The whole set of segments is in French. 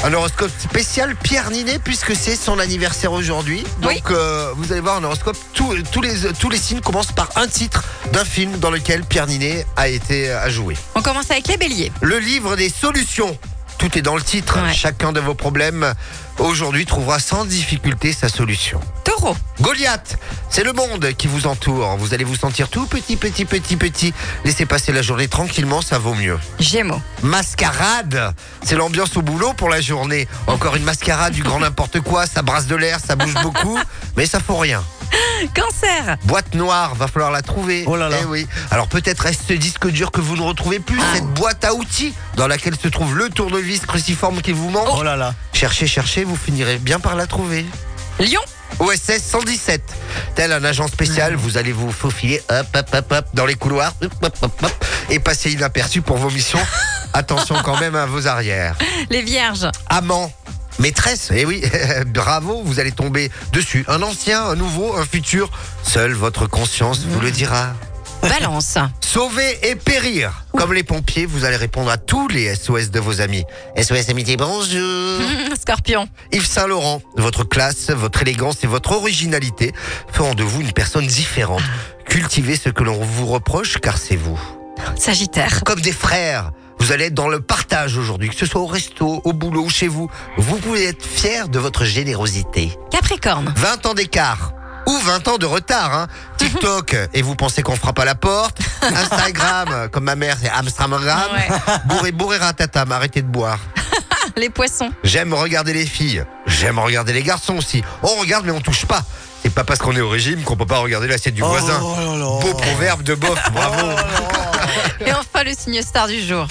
Un horoscope spécial Pierre Ninet puisque c'est son anniversaire aujourd'hui. Donc vous allez voir un horoscope, tous les signes commencent par un titre d'un film dans lequel Pierre Ninet a joué. On commence avec les béliers. Le livre des solutions. Tout est dans le titre. Ouais. Chacun de vos problèmes aujourd'hui trouvera sans difficulté sa solution. Taureau. Goliath, c'est le monde qui vous entoure. Vous allez vous sentir tout petit. Laissez passer la journée tranquillement, ça vaut mieux. Gémeaux. Mascarade, c'est l'ambiance au boulot pour la journée. Encore une mascarade du grand n'importe quoi, ça brasse de l'air, ça bouge beaucoup, mais ça faut rien. Cancer. Boîte noire, va falloir la trouver. Oh là là. Eh oui. Alors peut-être est-ce ce disque dur que vous ne retrouvez plus, cette boîte à outils dans laquelle se trouve le tournevis cruciforme qui vous manque. Oh là là. Cherchez, vous finirez bien par la trouver. Lion. OSS 117. Tel un agent spécial, vous allez vous faufiler hop, dans les couloirs hop, et passer inaperçu pour vos missions. Attention quand même à vos arrières. Les vierges. Amant, maîtresse, eh oui, bravo, vous allez tomber dessus. Un ancien, un nouveau, un futur. Seule votre conscience vous le dira. Balance. Sauver et périr. Comme les pompiers, vous allez répondre à tous les SOS de vos amis. SOS Amitié, bonjour. Scorpion. Yves Saint Laurent, votre classe, votre élégance et votre originalité feront de vous une personne différente. Cultivez ce que l'on vous reproche car c'est vous. Sagittaire. Comme des frères, vous allez être dans le partage aujourd'hui, que ce soit au resto, au boulot ou chez vous. Vous pouvez être fiers de votre générosité. Capricorne. 20 ans d'écart. Ou 20 ans de retard, hein. TikTok, et vous pensez qu'on frappe à la porte. Instagram, comme ma mère, c'est Amstramgram. Ouais. Bourré ratatam, arrêtez de boire. Les poissons. J'aime regarder les filles. J'aime regarder les garçons aussi. On regarde mais on touche pas. C'est pas parce qu'on est au régime qu'on peut pas regarder l'assiette du voisin. Oh là là. Beau proverbe de bof, bravo. Et enfin le signe star du jour.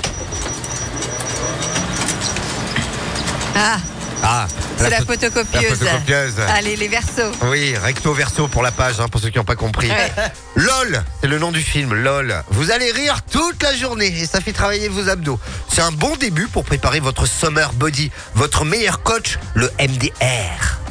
Ah, c'est la photocopieuse. La photocopieuse. Allez, les versos. Oui, recto verso pour la page, hein, pour ceux qui n'ont pas compris. Ouais. LOL, c'est le nom du film, LOL. Vous allez rire toute la journée et ça fait travailler vos abdos. C'est un bon début pour préparer votre summer body. Votre meilleur coach, le MDR.